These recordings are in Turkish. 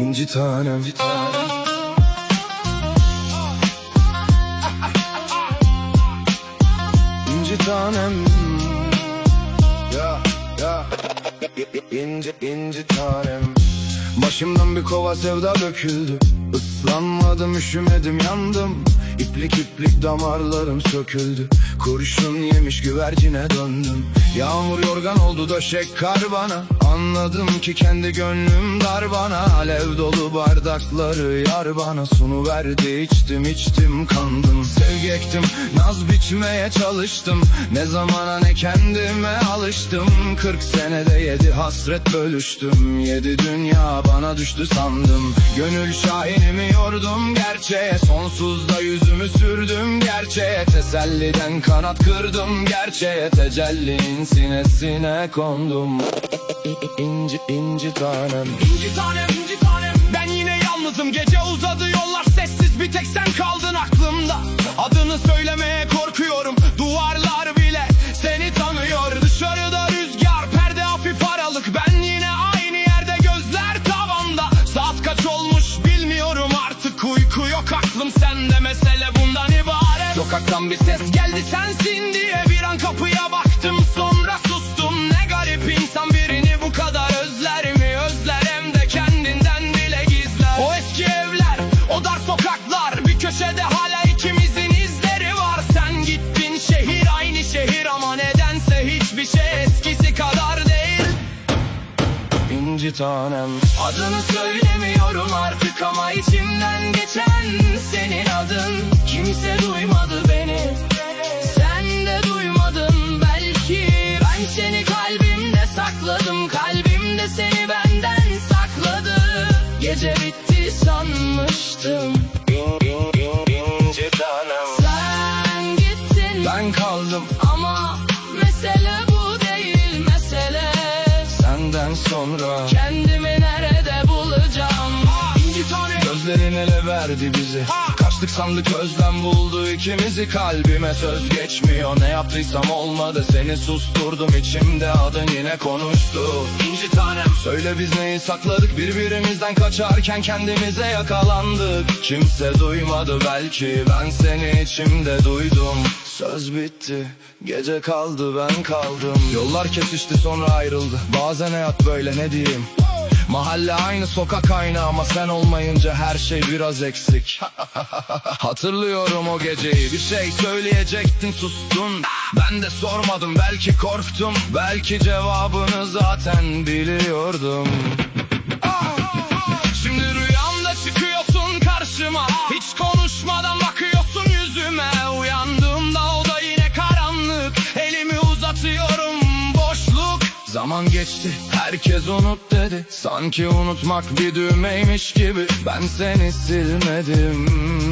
İnci tanem, inci tanem. İnci tanem. Ya, ya. İnci tanem. Başımdan bir kova sevda döküldü. Islanmadım, üşümedim, yandım. İplik iplik damarlarım söküldü. Kurşun yemiş güvercine döndüm. Yağmur yorgan oldu döşek kar bana. Anladım ki kendi gönlüm dar bana. Alev dolu bardakları yar bana sunu verdi, içtim içtim kandım. Sevgi ektim, naz biçmeye çalıştım. Ne zamana ne kendime alıştım. 40 senede 7 hasret bölüştüm. 7 dünya bana düştü sandım. Gönül şahinimi yordum gerçeğe. Sonsuzda yüzümü sürdüm gerçeğe. Teselliden kanat kırdım gerçeğe. Tecellin sinesine kondum. İnci tanem. İnci tanem, inci tanem. Ben yine yalnızım, gece uzadı yollar sessiz. Bir tek sen kaldın aklımda. Adını söylemeye korkuyorum. Duvarlar bile seni tanıyor. Dışarıda rüzgar, perde hafif aralık. Ben yine aynı yerde, gözler tavanda. Saat kaç olmuş bilmiyorum artık. Uyku yok, aklım sende, mesele bundan ibaret. Sokaktan bir ses geldi sensin diye. Bir an kapıya baktım, sonra sustum. Ne garip insan birini bu kadar özler mi? Özler hem de kendinden bile gizler. O eski evler, o dar sokaklar, bir köşede hala ikimizin izleri var. Sen gittin, şehir aynı şehir ama nedense hiçbir şey eskisi kadar değil. İnci tanem. Adını söylemiyorum artık ama içimden geçen senin adın. Kimse duymadı beni, sen de duymadın belki. Ben seni kalbimde sakladım, kalbimde seni benden sakladı. Gece bitti sanmıştım. İnci tanem. Sen gittin, Ben kaldım ama mesele bu değil, mesele senden sonra. kendimi nerede bulacağım? İnci tanem. Gözlerin ele verdi bizi. Kaçtık sandık, özlem buldu ikimizi. Kalbime söz geçmiyor, ne yaptıysam olmadı. Seni susturdum, içimde adın yine konuştu. İnci tanem. Söyle biz neyi sakladık, birbirimizden kaçarken kendimize yakalandık. Kimse duymadı belki, ben seni içimde duydum. Söz bitti, gece kaldı, ben kaldım. Yollar kesişti, sonra ayrıldı. Bazen hayat böyle, ne diyeyim. Mahalle aynı, sokak aynı ama sen olmayınca her şey biraz eksik. Hatırlıyorum o geceyi, bir şey söyleyecektin, sustun. Ben de sormadım, belki korktum. Belki cevabını zaten biliyordum. Şimdi rüyamda çıkıyorsun karşıma, hiç konuşmadan bakıyorsun yüzüme. Uyandığımda oda yine karanlık, elimi uzatıyorum, boşluk. Zaman geçti, herkes unut dedi. Sanki unutmak bir düğmeymiş gibi. Ben seni silmedim,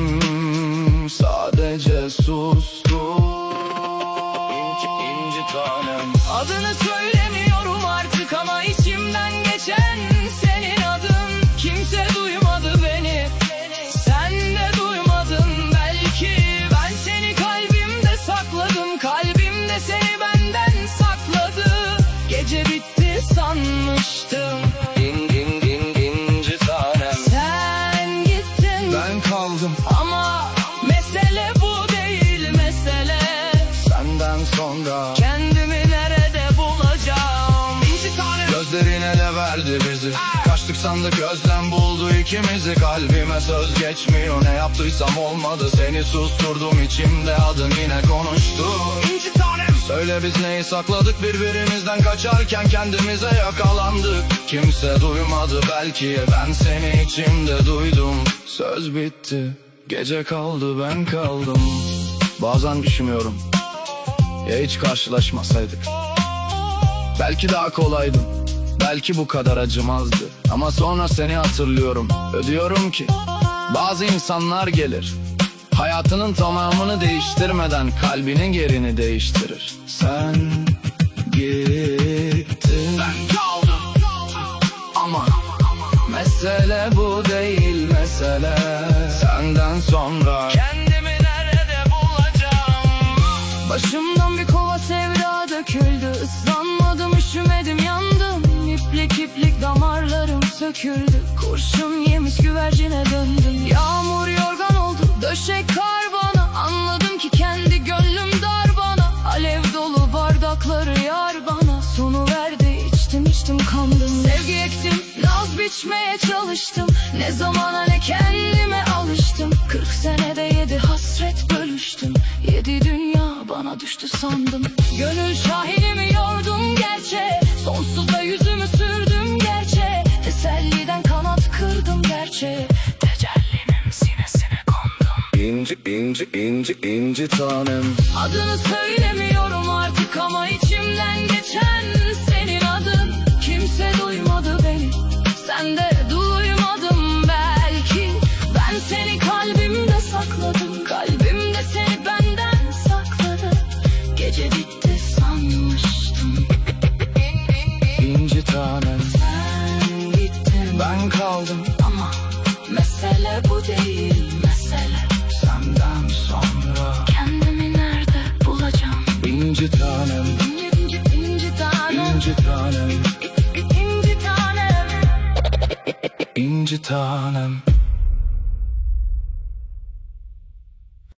sadece sustum. İnci tanem. Adını söylemiyorum artık ama içimden geçen senin adın. Kimse duymadı beni, sen de duymadın belki. Ben seni kalbimde sakladım, kalbimde seni benden sakladı. Gece bitti sanmıştım. İnci tanem. Sen gittin, Ben kaldım, ama mesele bu değil, mesele senden sonra. kendimi nerede bulacağım? İnci tanem. Gözlerin ele verdi bizi. Kaçtık sandık, özlem buldu ikimizi. Kalbime söz geçmiyor, ne yaptıysam olmadı. Seni susturdum, içimde adın yine konuştu. İnci tanem. Söyle biz neyi sakladık, birbirimizden kaçarken kendimize yakalandık. Kimse duymadı belki, ben seni içimde duydum. Söz bitti, gece kaldı, ben kaldım. Bazen düşünüyorum, ya hiç karşılaşmasaydık. Belki daha kolaydım, belki bu kadar acımazdı. Ama sonra seni hatırlıyorum, ödüyorum ki bazı insanlar gelir, hayatının tamamını değiştirmeden kalbinin yerini değiştirir. Sen gittin, Ben kaldım, ama mesele bu değil, mesele senden sonra. kendimi nerede bulacağım? Başımdan bir kova sevda döküldü. Islanmadım, üşümedim, yandım. İplik iplik damarlarım söküldü. söküldü. Kurşun yemiş güvercine döndüm. Yağmur yorgan oldu, döşek kar bana. Anladım ki kendi gönlüm dar bana. Alev dolu bardakları yar bana. Sonu verdi, içtim kandım. Sevgi ektim, naz biçmeye çalıştım. Ne zamana ne kendime alıştım. 40 senede 7 hasret bölüştüm. 7 dünya bana düştü sandım. Gönül şahinimi yordum gerçeğe. Sonsuza yüzümü sürdüm gerçeğe. Teselliden kanat kırdım gerçeğe. Tecellimin sinesine kondum. İnci tanem. Adını söylemiyorum artık ama içimden geçen senin adın. Kimse duymadı beni, sen de duymadın belki. Ben seni kalbimde sakladım, kalbimde seni benden sakladı. Gece bitti sanmıştım. İnci tanem. Sen gittin, Ben kaldım ama mesele bu değil mesele. senden sonra. Kendimi nerede bulacağım? İnci tanem. İnci tanem, İnci tanem. inci tanem. İnci tanem.